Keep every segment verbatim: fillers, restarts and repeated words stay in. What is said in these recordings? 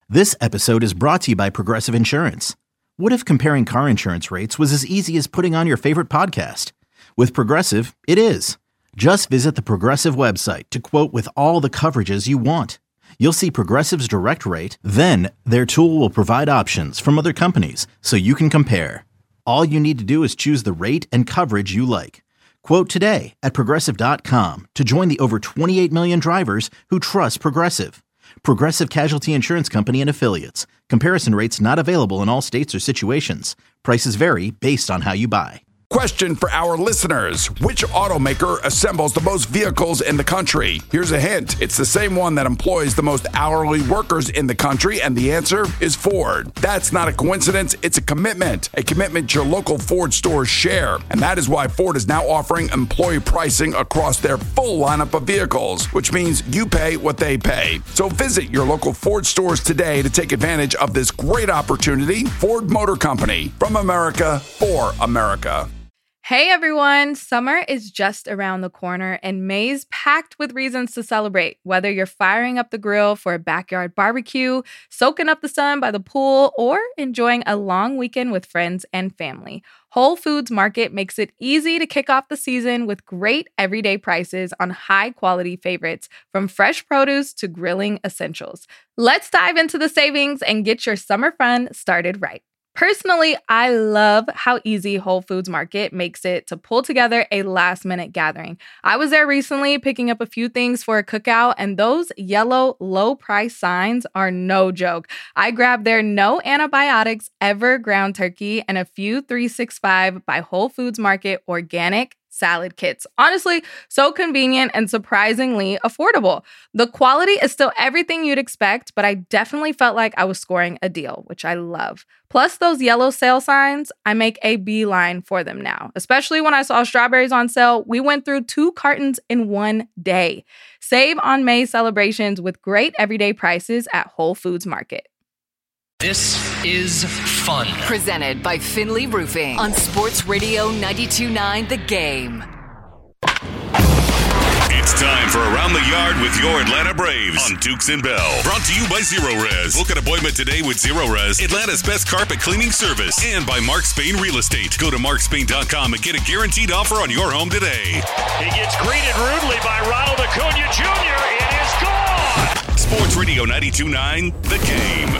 This episode is brought to you by Progressive Insurance. What if comparing car insurance rates was as easy as putting on your favorite podcast? With Progressive, it is. Just visit the Progressive website to quote with all the coverages you want. You'll see Progressive's direct rate, then their tool will provide options from other companies so you can compare. All you need to do is choose the rate and coverage you like. Quote today at progressive dot com to join the over twenty-eight million drivers who trust Progressive. Progressive Casualty Insurance Company and Affiliates. Comparison rates not available in all states or situations. Prices vary based on how you buy. Question for our listeners. Which automaker assembles the most vehicles in the country? Here's a hint. It's the same one that employs the most hourly workers in the country, and the answer is Ford. That's not a coincidence. It's a commitment. A commitment your local Ford stores share. And that is why Ford is now offering employee pricing across their full lineup of vehicles, which means you pay what they pay. So visit your local Ford stores today to take advantage of this great opportunity. Ford Motor Company. From America, for America. Hey everyone, summer is just around the corner and May's packed with reasons to celebrate. Whether you're firing up the grill for a backyard barbecue, soaking up the sun by the pool, or enjoying a long weekend with friends and family, Whole Foods Market makes it easy to kick off the season with great everyday prices on high-quality favorites, from fresh produce to grilling essentials. Let's dive into the savings and get your summer fun started right. Personally, I love how easy Whole Foods Market makes it to pull together a last-minute gathering. I was there recently picking up a few things for a cookout, and those yellow low-price signs are no joke. I grabbed their no antibiotics ever ground turkey and a few three sixty-five by Whole Foods Market organic salad kits. Honestly, so convenient and surprisingly affordable. The quality is still everything you'd expect, but I definitely felt like I was scoring a deal, which I love. Plus those yellow sale signs, I make a beeline for them now. Especially when I saw strawberries on sale, we went through two cartons in one day. Save on May celebrations with great everyday prices at Whole Foods Market. This is fun. Presented by Finley Roofing on Sports Radio ninety-two point nine The Game. It's time for Around the Yard with your Atlanta Braves on Dukes and Bell. Brought to you by Zero Res. Book an appointment today with Zero Res, Atlanta's best carpet cleaning service. And by Mark Spain Real Estate. Go to mark spain dot com and get a guaranteed offer on your home today. He gets greeted rudely by Ronald Acuna Junior It is gone! Sports Radio ninety-two point nine The Game.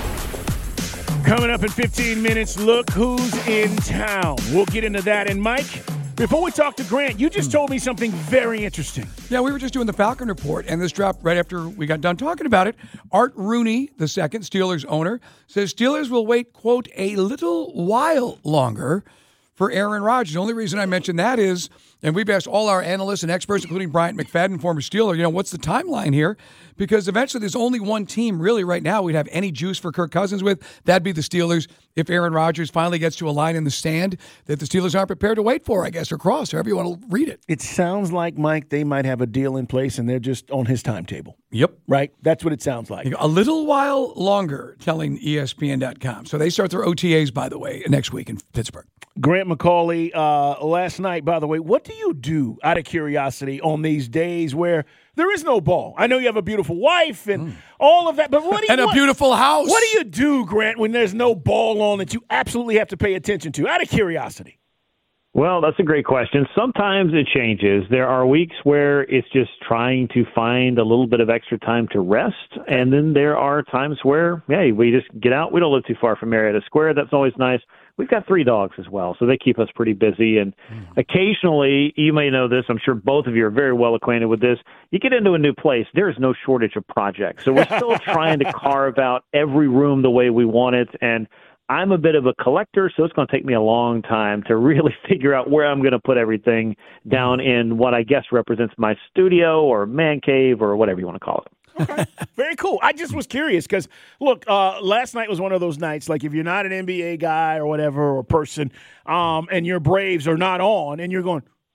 Coming up in fifteen minutes, look who's in town. We'll get into that. And Mike, before we talk to Grant, you just told me something very interesting. Yeah, we were just doing the Falcon Report, and this dropped right after we got done talking about it. Art Rooney, the second Steelers owner, says Steelers will wait, quote, a little while longer for Aaron Rodgers. The only reason I mentioned that is, and we've asked all our analysts and experts, including Bryant McFadden, former Steeler, you know, what's the timeline here? Because eventually there's only one team really right now we'd have any juice for Kirk Cousins with. That'd be the Steelers if Aaron Rodgers finally gets to a line in the stand that the Steelers aren't prepared to wait for, I guess, or cross, however you want to read it. It sounds like, Mike, they might have a deal in place and they're just on his timetable. Yep. Right? That's what it sounds like. A little while longer, telling E S P N dot com. So they start their O T As, by the way, next week in Pittsburgh. Grant McCauley, uh, last night, by the way, what do you do, out of curiosity, on these days where there is no ball? I know you have a beautiful wife and mm. all of that, but what do you And a what, beautiful house. What do you do, Grant, when there's no ball on that you absolutely have to pay attention to, out of curiosity? Well, that's a great question. Sometimes it changes. There are weeks where it's just trying to find a little bit of extra time to rest, and then there are times where, hey, we just get out. We don't live too far from Marietta Square. That's always nice. We've got three dogs as well, so they keep us pretty busy. And mm. occasionally, you may know this, I'm sure both of you are very well acquainted with this, you get into a new place, there is no shortage of projects. So we're still trying to carve out every room the way we want it. And I'm a bit of a collector, so it's going to take me a long time to really figure out where I'm going to put everything down in what I guess represents my studio or man cave or whatever you want to call it. Okay. Very cool. I just was curious because, look, uh, last night was one of those nights, like if you're not an N B A guy or whatever or person um, and your Braves are not on and you're going,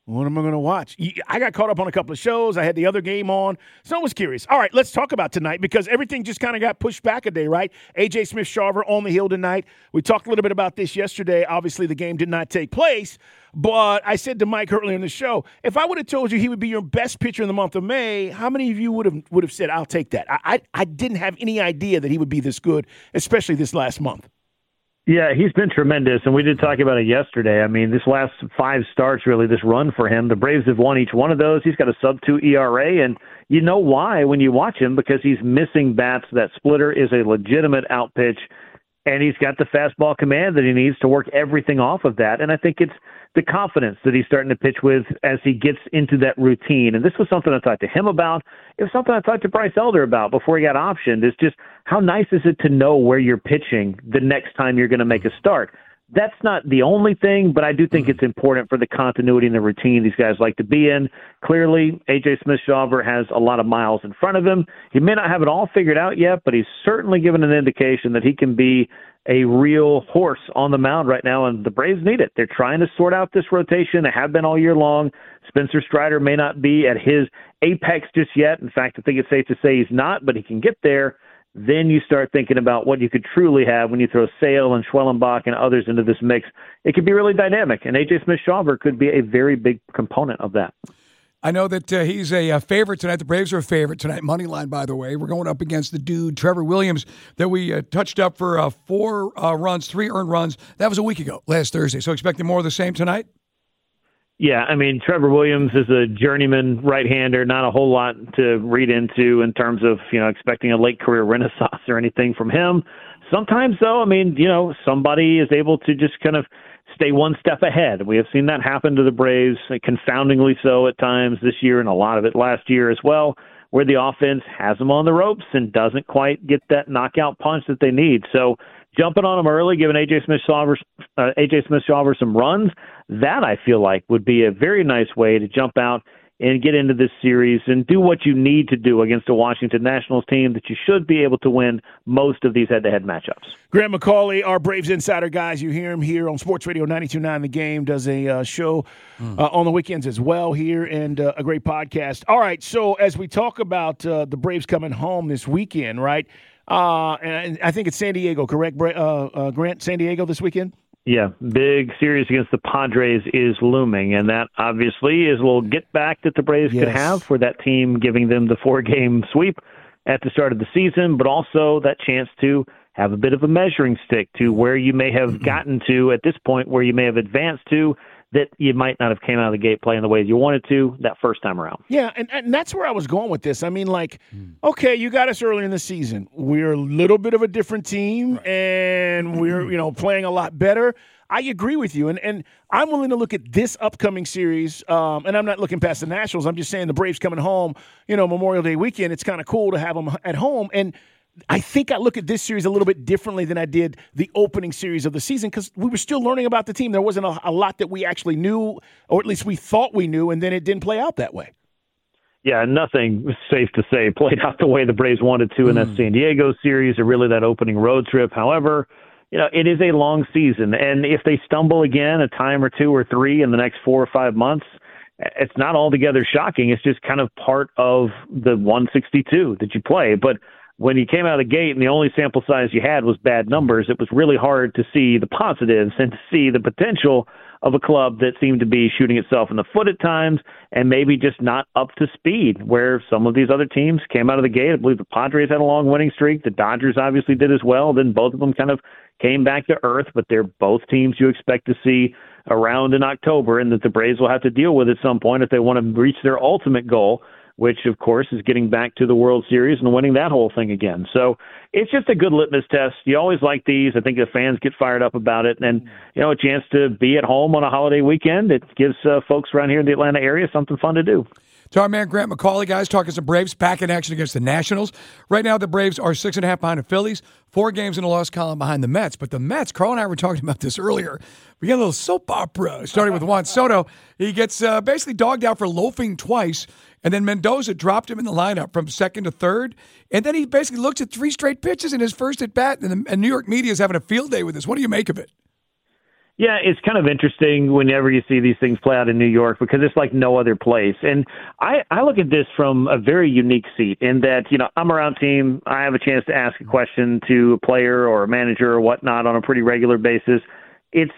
What am I going to watch? I got caught up on a couple of shows. I had the other game on, so I was curious. All right, let's talk about tonight because everything just kind of got pushed back a day, right? A J Smith-Shawver on the hill tonight. We talked a little bit about this yesterday. Obviously, the game did not take place, but I said to Mike earlier in the show, if I would have told you he would be your best pitcher in the month of May, how many of you would have would have said, I'll take that? I, I, I didn't have any idea that he would be this good, especially this last month. Yeah, he's been tremendous, and we did talk about it yesterday. I mean, this last five starts, really, this run for him, the Braves have won each one of those. He's got a sub two E R A, and you know why when you watch him, because he's missing bats. That splitter is a legitimate out pitch, and he's got the fastball command that he needs to work everything off of that. And I think it's the confidence that he's starting to pitch with as he gets into that routine. And this was something I talked to him about. It was something I talked to Bryce Elder about before he got optioned. It's just how nice is it to know where you're pitching the next time you're going to make a start. That's not the only thing, but I do think it's important for the continuity and the routine these guys like to be in. Clearly, A J Smith-Shawver has a lot of miles in front of him. He may not have it all figured out yet, but he's certainly given an indication that he can be a real horse on the mound right now, and the Braves need it. They're trying to sort out this rotation. They have been all year long. Spencer Strider may not be at his apex just yet. In fact, I think it's safe to say he's not, but he can get there. Then you start thinking about what you could truly have when you throw Sale and Schwellenbach and others into this mix. It could be really dynamic, and A J Smith-Shawver could be a very big component of that. I know that uh, he's a, a favorite tonight. The Braves are a favorite tonight. Money line, by the way. We're going up against the dude, Trevor Williams, that we uh, touched up for uh, four uh, runs, three earned runs. That was a week ago, last Thursday. So expecting more of the same tonight? Yeah, I mean, Trevor Williams is a journeyman right-hander, not a whole lot to read into in terms of, you know, expecting a late career renaissance or anything from him. Sometimes, though, I mean, you know, somebody is able to just kind of stay one step ahead. We have seen that happen to the Braves, confoundingly so at times this year and a lot of it last year as well, where the offense has them on the ropes and doesn't quite get that knockout punch that they need. So jumping on them early, giving A J Smith-Shawver, uh, A J Smith-Shawver some runs, that I feel like would be a very nice way to jump out and get into this series and do what you need to do against a Washington Nationals team that you should be able to win most of these head-to-head matchups. Grant McCauley, our Braves insider, guys. You hear him here on Sports Radio ninety-two point nine The Game, does a uh, show mm. uh, on the weekends as well here, and uh, a great podcast. All right, so as we talk about uh, the Braves coming home this weekend, right, uh, and I think it's San Diego, correct, uh, uh, Grant, San Diego this weekend? Yeah, big series against the Padres is looming, and that obviously is a little get-back that the Braves yes. could have for that team, giving them the four-game sweep at the start of the season, but also that chance to have a bit of a measuring stick to where you may have gotten to at this point, where you may have advanced to, that you might not have came out of the gate playing the way you wanted to that first time around. Yeah, and, and that's where I was going with this. I mean, like, okay, you got us early in the season. We're a little bit of a different team, right. and we're, you know, playing a lot better. I agree with you, and and I'm willing to look at this upcoming series, um, and I'm not looking past the Nationals. I'm just saying the Braves coming home, you know, Memorial Day weekend, it's kind of cool to have them at home, and I think I look at this series a little bit differently than I did the opening series of the season because we were still learning about the team. There wasn't a, a lot that we actually knew, or at least we thought we knew, and then it didn't play out that way. Yeah, nothing, safe to say, played out the way the Braves wanted to in mm. that San Diego series or really that opening road trip. However, you know, it is a long season, and if they stumble again a time or two or three in the next four or five months, it's not altogether shocking. It's just kind of part of the one sixty-two that you play. But when you came out of the gate and the only sample size you had was bad numbers, it was really hard to see the positives and to see the potential of a club that seemed to be shooting itself in the foot at times and maybe just not up to speed, where some of these other teams came out of the gate. I believe the Padres had a long winning streak. The Dodgers obviously did as well. Then both of them kind of came back to earth, but they're both teams you expect to see around in October and that the Braves will have to deal with at some point if they want to reach their ultimate goal, which, of course, is getting back to the World Series and winning that whole thing again. So it's just a good litmus test. You always like these. I think the fans get fired up about it. And, you know, a chance to be at home on a holiday weekend, it gives uh, folks around here in the Atlanta area something fun to do. To our man Grant McCauley, guys, talking some Braves back in action against the Nationals. Right now, the Braves are six and a half behind the Phillies, four games in the loss column behind the Mets. But the Mets, Carl and I were talking about this earlier. We got a little soap opera starting with Juan Soto. He gets uh, basically dogged out for loafing twice, and then Mendoza dropped him in the lineup from second to third. And then he basically looks at three straight pitches in his first at bat, and, the, and New York media is having a field day with this. What do you make of it? Yeah, it's kind of interesting whenever you see these things play out in New York because it's like no other place. And I, I look at this from a very unique seat in that, you know, I'm around team. I have a chance to ask a question to a player or a manager or whatnot on a pretty regular basis. It's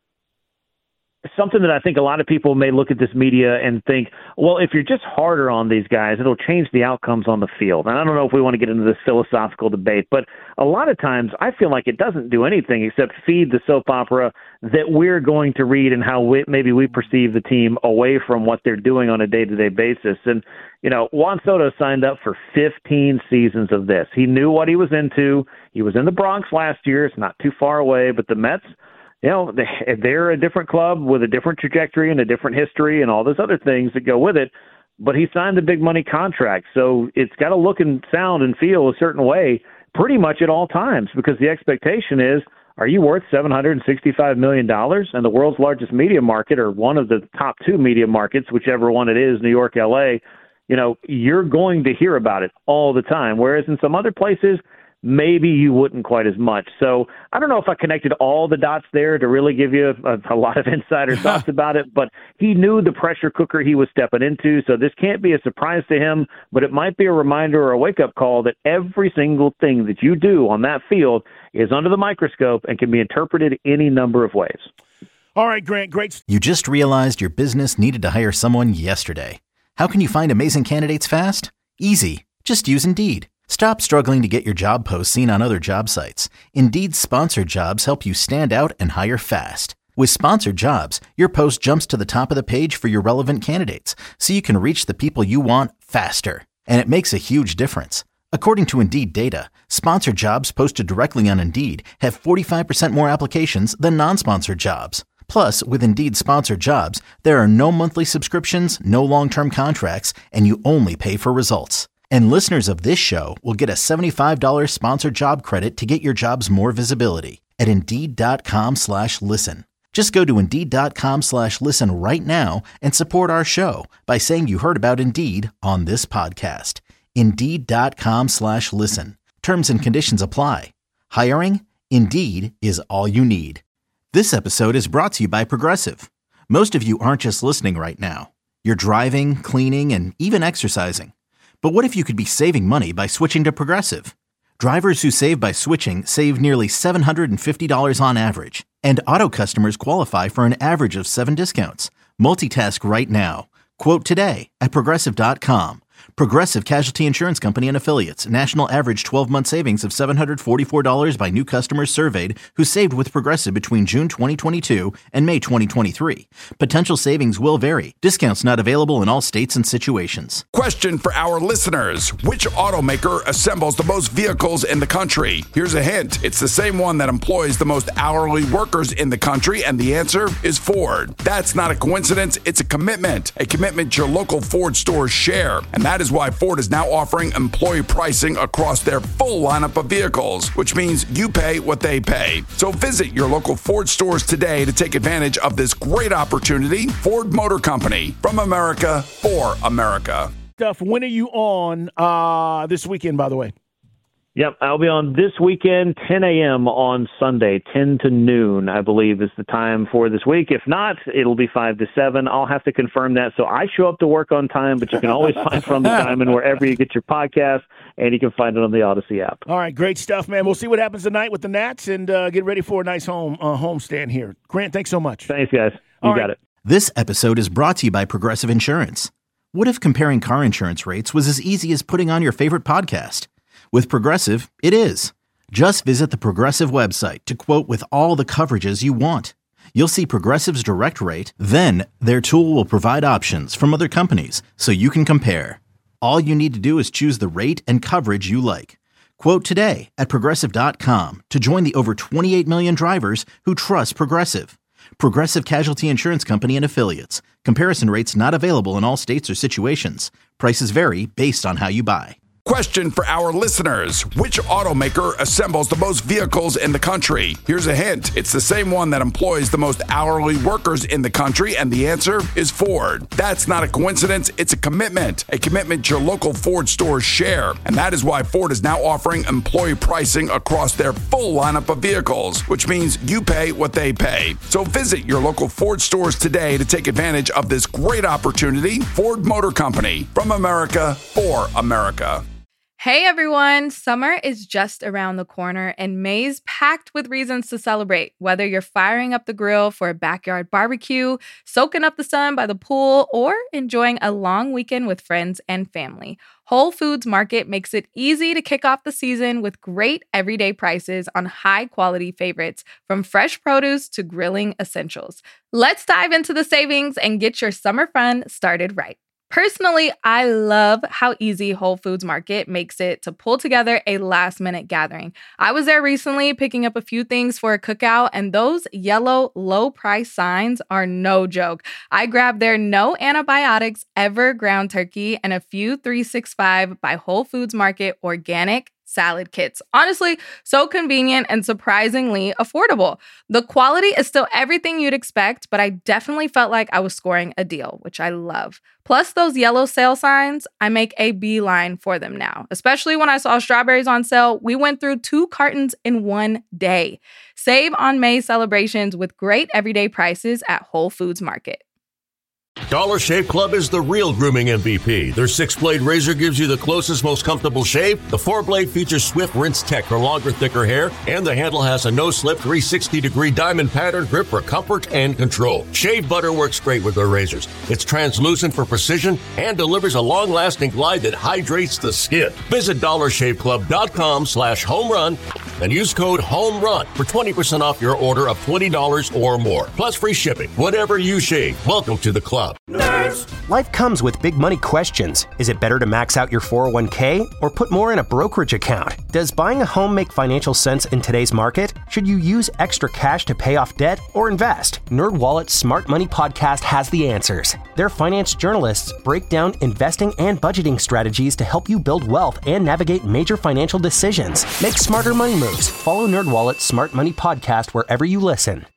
something that I think a lot of people may look at this media and think, well, if you're just harder on these guys, it'll change the outcomes on the field. And I don't know if we want to get into this philosophical debate, but a lot of times I feel like it doesn't do anything except feed the soap opera that we're going to read and how we, maybe we perceive the team away from what they're doing on a day-to-day basis. And, you know, Juan Soto signed up for fifteen seasons of this. He knew what he was into. He was in the Bronx last year. It's not too far away, but the Mets, you know, they're a different club with a different trajectory and a different history and all those other things that go with it. But he signed a big money contract. So it's got to look and sound and feel a certain way pretty much at all times because the expectation is, are you worth seven hundred sixty-five million dollars? And the world's largest media market, or one of the top two media markets, whichever one it is, New York, L A, you know, you're going to hear about it all the time. Whereas in some other places, maybe you wouldn't quite as much. So I don't know if I connected all the dots there to really give you a, a lot of insider thoughts about it, but he knew the pressure cooker he was stepping into. So this can't be a surprise to him, but it might be a reminder or a wake-up call that every single thing that you do on that field is under the microscope and can be interpreted any number of ways. All right, Grant, great. You just realized your business needed to hire someone yesterday. How can you find amazing candidates fast? Easy. Just use Indeed. Stop struggling to get your job posts seen on other job sites. Indeed's sponsored jobs help you stand out and hire fast. With sponsored jobs, your post jumps to the top of the page for your relevant candidates, so you can reach the people you want faster. And it makes a huge difference. According to Indeed data, sponsored jobs posted directly on Indeed have forty-five percent more applications than non-sponsored jobs. Plus, with Indeed sponsored jobs, there are no monthly subscriptions, no long-term contracts, and you only pay for results. And listeners of this show will get a seventy-five dollars sponsored job credit to get your jobs more visibility at Indeed.com slash listen. Just go to Indeed.com slash listen right now and support our show by saying you heard about Indeed on this podcast. Indeed.com slash listen. Terms and conditions apply. Hiring? Indeed is all you need. This episode is brought to you by Progressive. Most of you aren't just listening right now. You're driving, cleaning, and even exercising. But what if you could be saving money by switching to Progressive? Drivers who save by switching save nearly seven hundred fifty dollars on average, and auto customers qualify for an average of seven discounts. Multitask right now. Quote today at Progressive dot com. Progressive Casualty Insurance Company and Affiliates. National average twelve-month savings of seven hundred forty-four dollars by new customers surveyed who saved with Progressive between June twenty twenty-two and May twenty twenty-three. Potential savings will vary. Discounts not available in all states and situations. Question for our listeners. Which automaker assembles the most vehicles in the country? Here's a hint. It's the same one that employs the most hourly workers in the country, and the answer is Ford. That's not a coincidence. It's a commitment. A commitment your local Ford stores share. And that is why Ford is now offering employee pricing across their full lineup of vehicles, which means you pay what they pay. So visit your local Ford stores today to take advantage of this great opportunity. Ford Motor Company, from America, for America. Stuff. When are you on uh, this weekend, by the way? Yep, I'll be on this weekend, ten a.m. on Sunday, ten to noon, I believe is the time for this week. If not, it'll be five to seven. I'll have to confirm that. So I show up to work on time, but you can always find From the Diamond wherever you get your podcast, and you can find it on the Odyssey app. All right, great stuff, man. We'll see what happens tonight with the Nats, and uh, get ready for a nice home uh, homestand here. Grant, thanks so much. Thanks, guys. You All got right. it. This episode is brought to you by Progressive Insurance. What if comparing car insurance rates was as easy as putting on your favorite podcast? With Progressive, it is. Just visit the Progressive website to quote with all the coverages you want. You'll see Progressive's direct rate, then their tool will provide options from other companies so you can compare. All you need to do is choose the rate and coverage you like. Quote today at Progressive dot com to join the over twenty-eight million drivers who trust Progressive. Progressive Casualty Insurance Company and Affiliates. Comparison rates not available in all states or situations. Prices vary based on how you buy. Question for our listeners. Which automaker assembles the most vehicles in the country? Here's a hint. It's the same one that employs the most hourly workers in the country, and the answer is Ford. That's not a coincidence. It's a commitment. A commitment your local Ford stores share. And that is why Ford is now offering employee pricing across their full lineup of vehicles, which means you pay what they pay. So visit your local Ford stores today to take advantage of this great opportunity. Ford Motor Company, from America for America. Hey everyone, summer is just around the corner and May's packed with reasons to celebrate. Whether you're firing up the grill for a backyard barbecue, soaking up the sun by the pool, or enjoying a long weekend with friends and family, Whole Foods Market makes it easy to kick off the season with great everyday prices on high-quality favorites, from fresh produce to grilling essentials. Let's dive into the savings and get your summer fun started right. Personally, I love how easy Whole Foods Market makes it to pull together a last-minute gathering. I was there recently picking up a few things for a cookout, and those yellow low-price signs are no joke. I grabbed their no antibiotics ever ground turkey and a few three sixty-five by Whole Foods Market organic salad kits. Honestly, so convenient and surprisingly affordable. The quality is still everything you'd expect, but I definitely felt like I was scoring a deal, which I love. Plus those yellow sale signs, I make a beeline for them now. Especially when I saw strawberries on sale, we went through two cartons in one day. Save on May celebrations with great everyday prices at Whole Foods Market. Dollar Shave Club is the real grooming M V P. Their six-blade razor gives you the closest, most comfortable shave. The four-blade features swift rinse tech for longer, thicker hair. And the handle has a no-slip three hundred sixty degree diamond pattern grip for comfort and control. Shave butter works great with their razors. It's translucent for precision and delivers a long-lasting glide that hydrates the skin. Visit dollar shave club dot com slash home run and use code HOMERUN for twenty percent off your order of twenty dollars or more. Plus free shipping. Whatever you shave, welcome to the club. Nerds. Life comes with big money questions. Is it better to max out your four oh one k or put more in a brokerage account? Does buying a home make financial sense in today's market? Should you use extra cash to pay off debt or invest? NerdWallet's Smart Money Podcast has the answers. Their finance journalists break down investing and budgeting strategies to help you build wealth and navigate major financial decisions. Make smarter money moves. Follow NerdWallet's Smart Money Podcast wherever you listen.